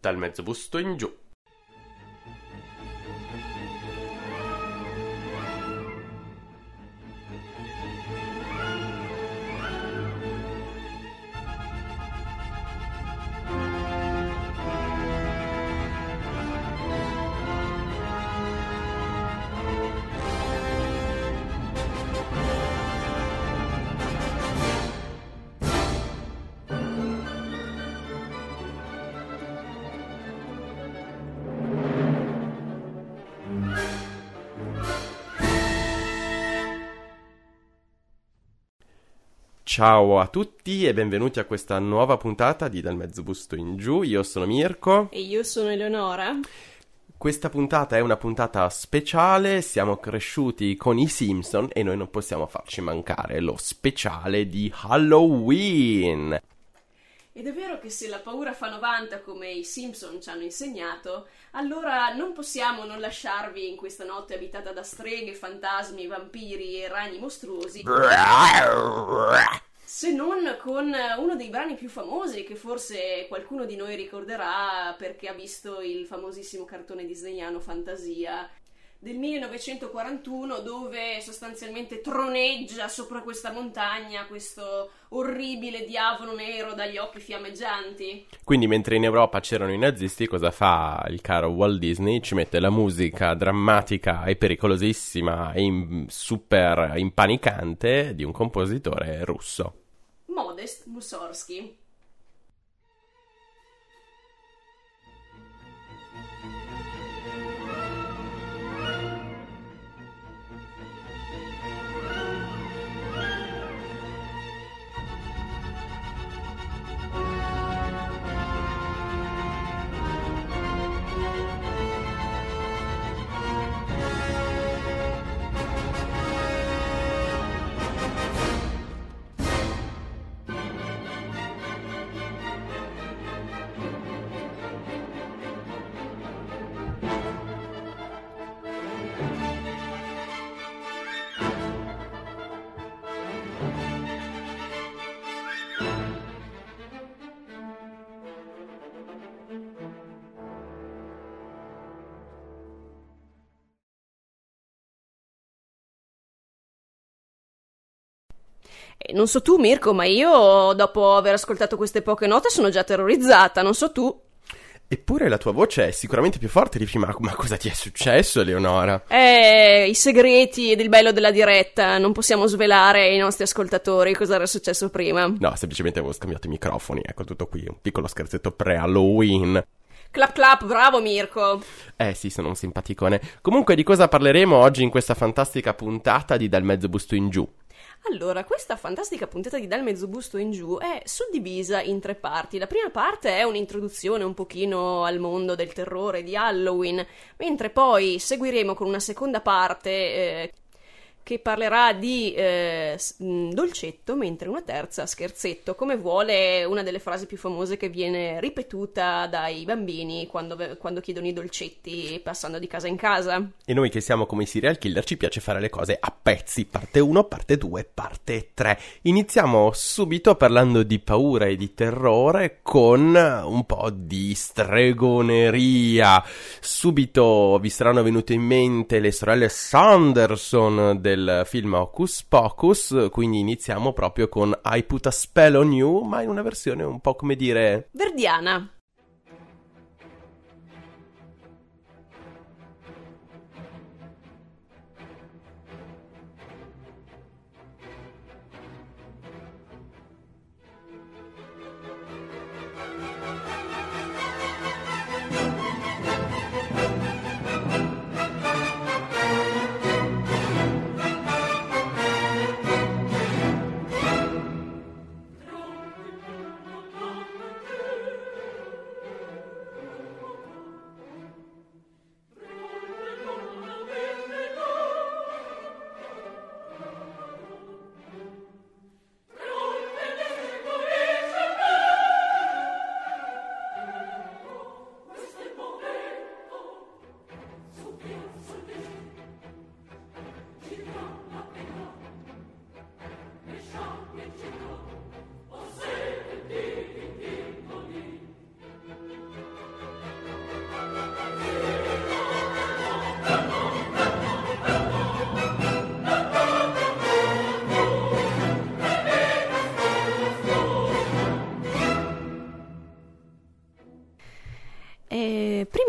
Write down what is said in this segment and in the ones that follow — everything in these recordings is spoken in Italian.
Dal mezzo busto in giù. Ciao a tutti e benvenuti a questa nuova puntata di Dal mezzo busto in giù. Io sono Mirko. E io sono Eleonora. Questa puntata è una puntata speciale, siamo cresciuti con i Simpson e noi non possiamo farci mancare lo speciale di Halloween. Ed è vero che se la paura fa 90 come i Simpson ci hanno insegnato, allora non possiamo non lasciarvi in questa notte abitata da streghe, fantasmi, vampiri e ragni mostruosi, se non con uno dei brani più famosi che forse qualcuno di noi ricorderà perché ha visto il famosissimo cartone disneyano Fantasia del 1941, dove sostanzialmente troneggia sopra questa montagna questo orribile diavolo nero dagli occhi fiammeggianti. Quindi mentre in Europa c'erano i nazisti, cosa fa il caro Walt Disney? Ci mette la musica drammatica e pericolosissima e super impanicante di un compositore russo. Modest Mussorgsky. Non so tu, Mirko, ma io dopo aver ascoltato queste poche note sono già terrorizzata, non so tu. Eppure la tua voce è sicuramente più forte di prima. Ma cosa ti è successo, Eleonora? I segreti ed il bello della diretta, non possiamo svelare ai nostri ascoltatori cosa era successo prima. No, semplicemente avevo scambiato i microfoni, ecco, tutto qui, un piccolo scherzetto pre-Halloween. Clap clap, bravo Mirko. Sì, sono un simpaticone. Comunque, di cosa parleremo oggi in questa fantastica puntata di Dal mezzo busto in giù? Allora, questa fantastica puntata di Dal mezzo busto in giù è suddivisa in 3 parti. La prima parte è un'introduzione un pochino al mondo del terrore di Halloween, mentre poi seguiremo con una seconda parte che parlerà di dolcetto, mentre una terza scherzetto, come vuole una delle frasi più famose che viene ripetuta dai bambini quando chiedono i dolcetti passando di casa in casa. E noi che siamo come i serial killer ci piace fare le cose a pezzi, parte 1, parte 2, parte 3. Iniziamo subito parlando di paura e di terrore con un po' di stregoneria. Subito vi saranno venute in mente le sorelle Sanderson del film Hocus Pocus, quindi iniziamo proprio con I Put a Spell on You, ma in una versione un po' come dire verdiana.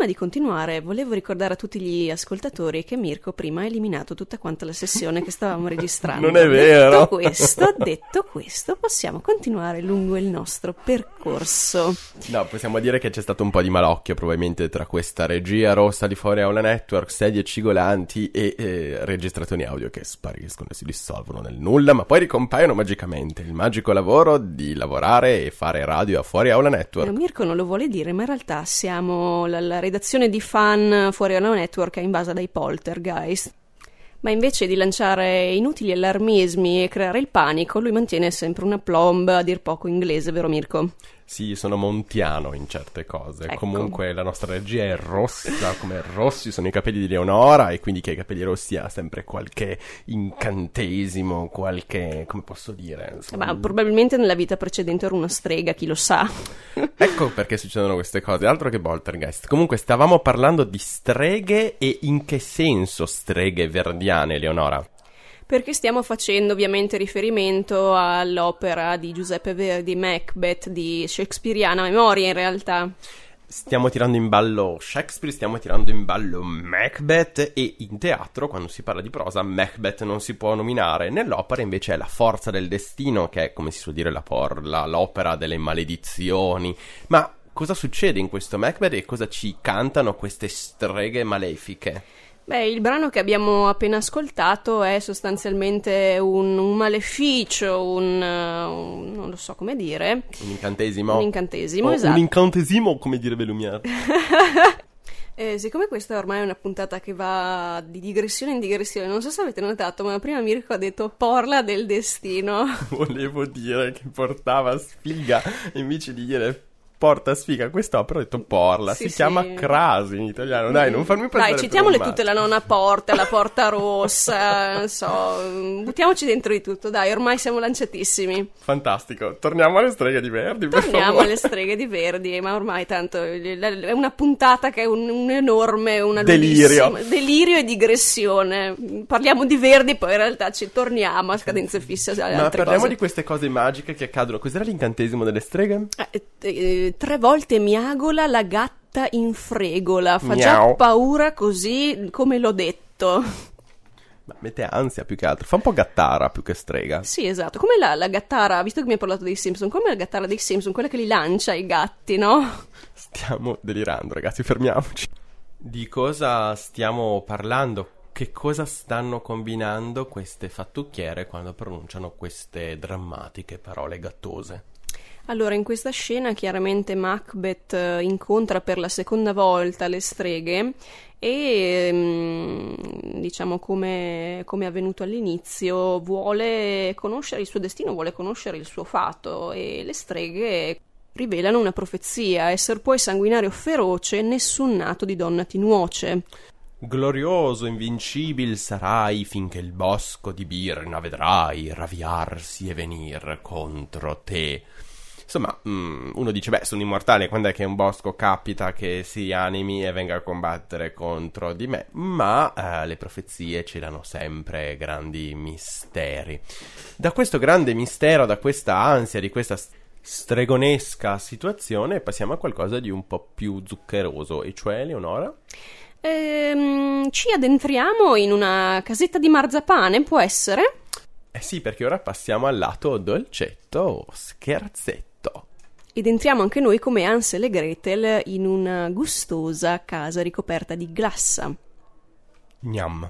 prima di continuare volevo ricordare a tutti gli ascoltatori che Mirko prima ha eliminato tutta quanta la sessione che stavamo registrando. Non è vero! Detto questo, possiamo continuare lungo il nostro percorso. No, possiamo dire che c'è stato un po' di malocchio probabilmente tra questa regia rossa di Fuori Aula Network, sedie cigolanti e registrazioni audio che spariscono e si dissolvono nel nulla, ma poi ricompaiono magicamente. Il magico lavoro di lavorare e fare radio a Fuori Aula Network. Mirko non lo vuole dire, ma in realtà siamo la redazione di fan Fuori Aula Network è invasa dai poltergeist. Ma invece di lanciare inutili allarmismi e creare il panico, lui mantiene sempre una plomb a dir poco inglese, vero Mirko? Sì, sono montiano in certe cose. Ecco. Comunque la nostra regia è rossa, come rossi sono i capelli di Leonora, e quindi che i capelli rossi ha sempre qualche incantesimo, qualche, come posso dire? Insomma... Ma probabilmente nella vita precedente era una strega, chi lo sa. Ecco perché succedono queste cose, altro che poltergeist. Comunque stavamo parlando di streghe, e in che senso streghe verdiane, Leonora? Perché stiamo facendo ovviamente riferimento all'opera di Giuseppe Verdi, Macbeth, di shakespeariana memoria in realtà. Stiamo tirando in ballo Shakespeare, stiamo tirando in ballo Macbeth, e in teatro, quando si parla di prosa, Macbeth non si può nominare. Nell'opera invece è La forza del destino, che è, come si suol dire, l'opera delle maledizioni. Ma cosa succede in questo Macbeth e cosa ci cantano queste streghe malefiche? Beh, il brano che abbiamo appena ascoltato è sostanzialmente un maleficio, non lo so come dire. Un incantesimo? Un incantesimo, esatto. Un incantesimo, come direbbe Lumière. Siccome questa ormai è una puntata che va di digressione in digressione, non so se avete notato, ma prima Mirko ha detto porla del destino. Volevo dire che portava sfiga, invece di dire... porta sfiga, quest'opera ho detto porla, sì, si chiama crasi in italiano, dai, non farmi prendere. Dai, citiamole tutte, la nonna porta, la porta rossa, non so, buttiamoci dentro di tutto, dai, ormai siamo lanciatissimi. Fantastico, torniamo alle streghe di Verdi, per Torniamo favore. alle streghe di Verdi, ma ormai tanto è una puntata che è un enorme, una delirio e digressione. Parliamo di Verdi, poi in realtà ci torniamo a scadenze fisse alle ma altre parliamo cose. di queste cose magiche che accadono. Cos'era l'incantesimo delle streghe? 3 volte miagola la gatta in fregola. Fa Miau. già paura così come l'ho detto. Ma mette ansia più che altro. Fa un po' gattara più che strega. Sì, esatto. Come la gattara, visto che mi hai parlato dei Simpson, come la gattara dei Simpson, quella che li lancia i gatti, no? Stiamo delirando, ragazzi, fermiamoci. Di cosa stiamo parlando? Che cosa stanno combinando queste fattucchiere quando pronunciano queste drammatiche parole gattose? Allora, in questa scena chiaramente Macbeth incontra per la seconda volta le streghe e, diciamo come è avvenuto all'inizio, vuole conoscere il suo destino, vuole conoscere il suo fato, e le streghe rivelano una profezia: esser poi sanguinario feroce, nessun nato di donna ti nuoce. Glorioso, invincibil sarai finché il bosco di Birna vedrai ravviarsi e venir contro te. Insomma, uno dice, beh, sono immortale, quando è che un bosco capita che si animi e venga a combattere contro di me? Ma le profezie celano sempre grandi misteri. Da questo grande mistero, da questa ansia, di questa stregonesca situazione, passiamo a qualcosa di un po' più zuccheroso, e cioè, Leonora? Ci addentriamo in una casetta di marzapane, può essere? Eh sì, perché ora passiamo al lato dolcetto o scherzetto. Ed entriamo anche noi come Hansel e Gretel in una gustosa casa ricoperta di glassa. Gnam.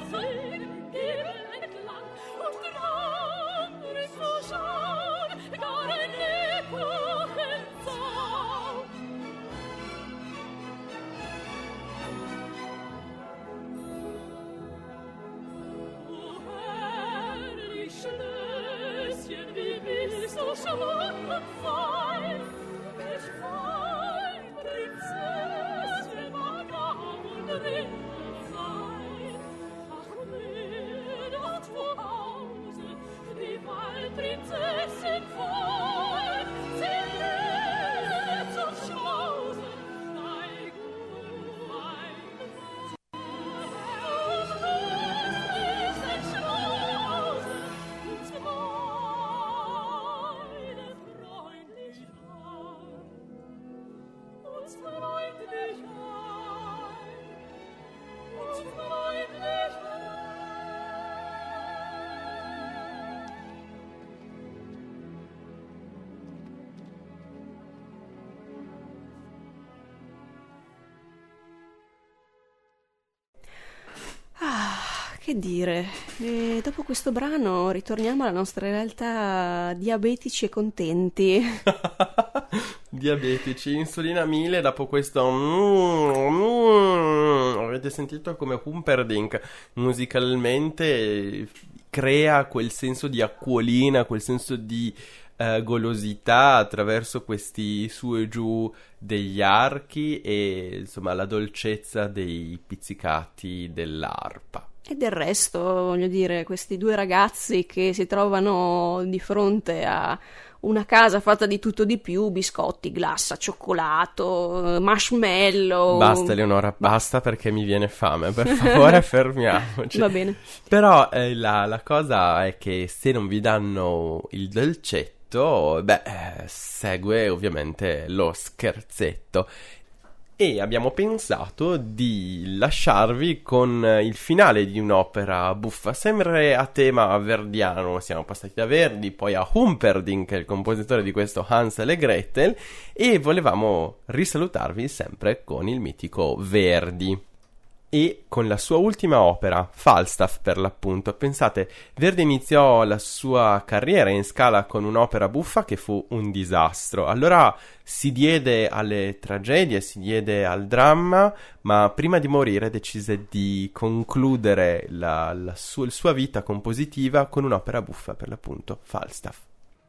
Che dire, dopo questo brano ritorniamo alla nostra realtà diabetici e contenti. Diabetici, insulina 1000 dopo questo... Avete sentito come Humperdinck musicalmente crea quel senso di acquolina, quel senso di golosità attraverso questi su e giù degli archi e insomma la dolcezza dei pizzicati dell'arpa. E del resto, voglio dire, questi due ragazzi che si trovano di fronte a una casa fatta di tutto di più, biscotti, glassa, cioccolato, marshmallow... Basta Eleonora, basta perché mi viene fame, per favore fermiamoci. Va bene. Però la cosa è che se non vi danno il dolcetto, segue ovviamente lo scherzetto. E abbiamo pensato di lasciarvi con il finale di un'opera buffa, sempre a tema verdiano. Siamo passati da Verdi, poi a Humperdinck, il compositore di questo Hansel e Gretel, e volevamo risalutarvi sempre con il mitico Verdi. E con la sua ultima opera, Falstaff per l'appunto. Pensate, Verdi iniziò la sua carriera in Scala con un'opera buffa che fu un disastro. Allora si diede alle tragedie, si diede al dramma, ma prima di morire decise di concludere la sua vita compositiva con un'opera buffa per l'appunto, Falstaff.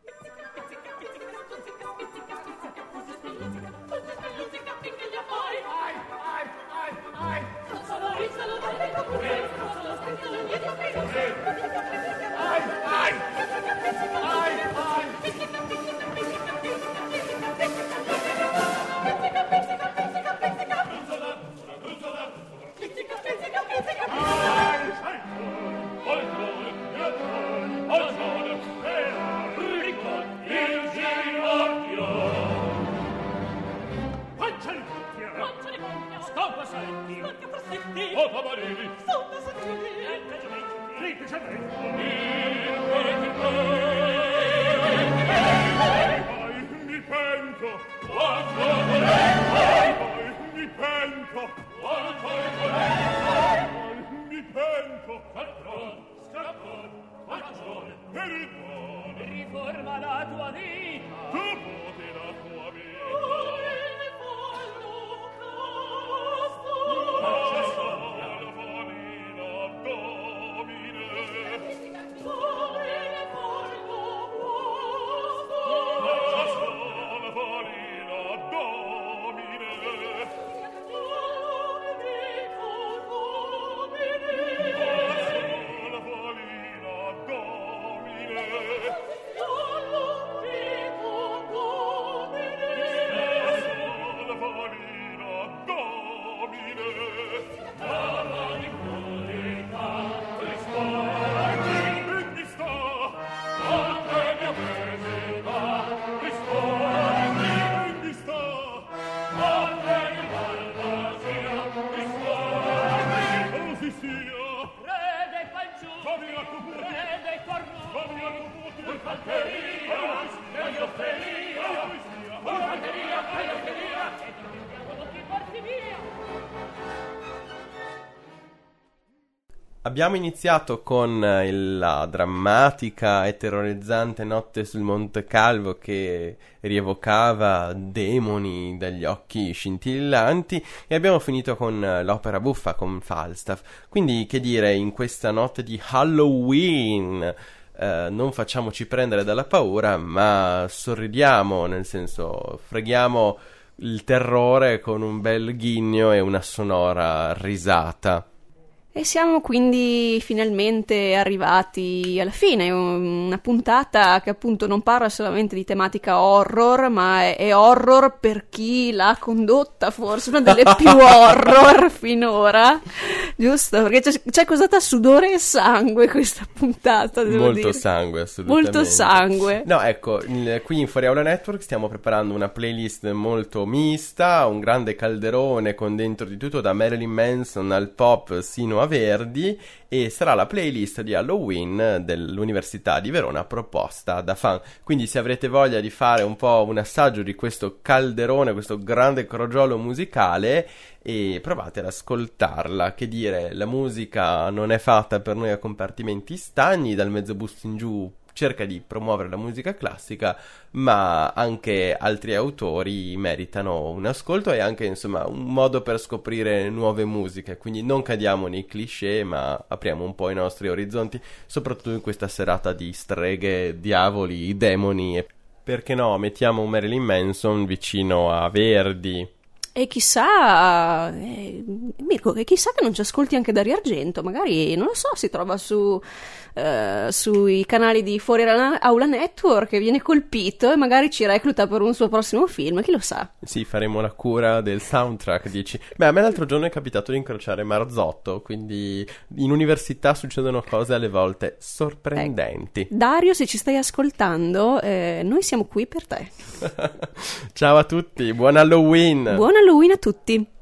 Riforma la tua vita, Dopo la tua vita. Abbiamo iniziato con la drammatica e terrorizzante Notte sul Monte Calvo che rievocava demoni dagli occhi scintillanti e abbiamo finito con l'opera buffa, con Falstaff. Quindi, che dire, in questa notte di Halloween non facciamoci prendere dalla paura, ma sorridiamo, nel senso freghiamo il terrore con un bel ghigno e una sonora risata. E siamo quindi finalmente arrivati alla fine, una puntata che appunto non parla solamente di tematica horror, ma è horror per chi l'ha condotta, forse una delle più horror finora, giusto? Perché c'è cosata sudore e sangue questa puntata, devo Molto dire. sangue, assolutamente. Molto sangue. No, ecco, qui in Fuori Aula Network stiamo preparando una playlist molto mista, un grande calderone con dentro di tutto, da Marilyn Manson al pop sino a Verdi, e sarà la playlist di Halloween dell'Università di Verona proposta da fan. Quindi se avrete voglia di fare un po' un assaggio di questo calderone, questo grande crogiolo musicale, e provate ad ascoltarla. Che dire, la musica non è fatta per noi a compartimenti stagni, dal Mezzobusto in giù cerca di promuovere la musica classica, ma anche altri autori meritano un ascolto e anche, insomma, un modo per scoprire nuove musiche. Quindi non cadiamo nei cliché, ma apriamo un po' i nostri orizzonti, soprattutto in questa serata di streghe, diavoli, demoni e, perché no, mettiamo un Marilyn Manson vicino a Verdi. E chissà, Mirko, che chissà che non ci ascolti anche Dario Argento, magari, non lo so, si trova sui canali di Fuori Aula Network, viene colpito e magari ci recluta per un suo prossimo film, chi lo sa. Sì, faremo la cura del soundtrack, dici. Beh, a me l'altro giorno è capitato di incrociare Marzotto, quindi in università succedono cose alle volte sorprendenti. Dario, se ci stai ascoltando, noi siamo qui per te. Ciao a tutti, buon Halloween! Buon Halloween a tutti!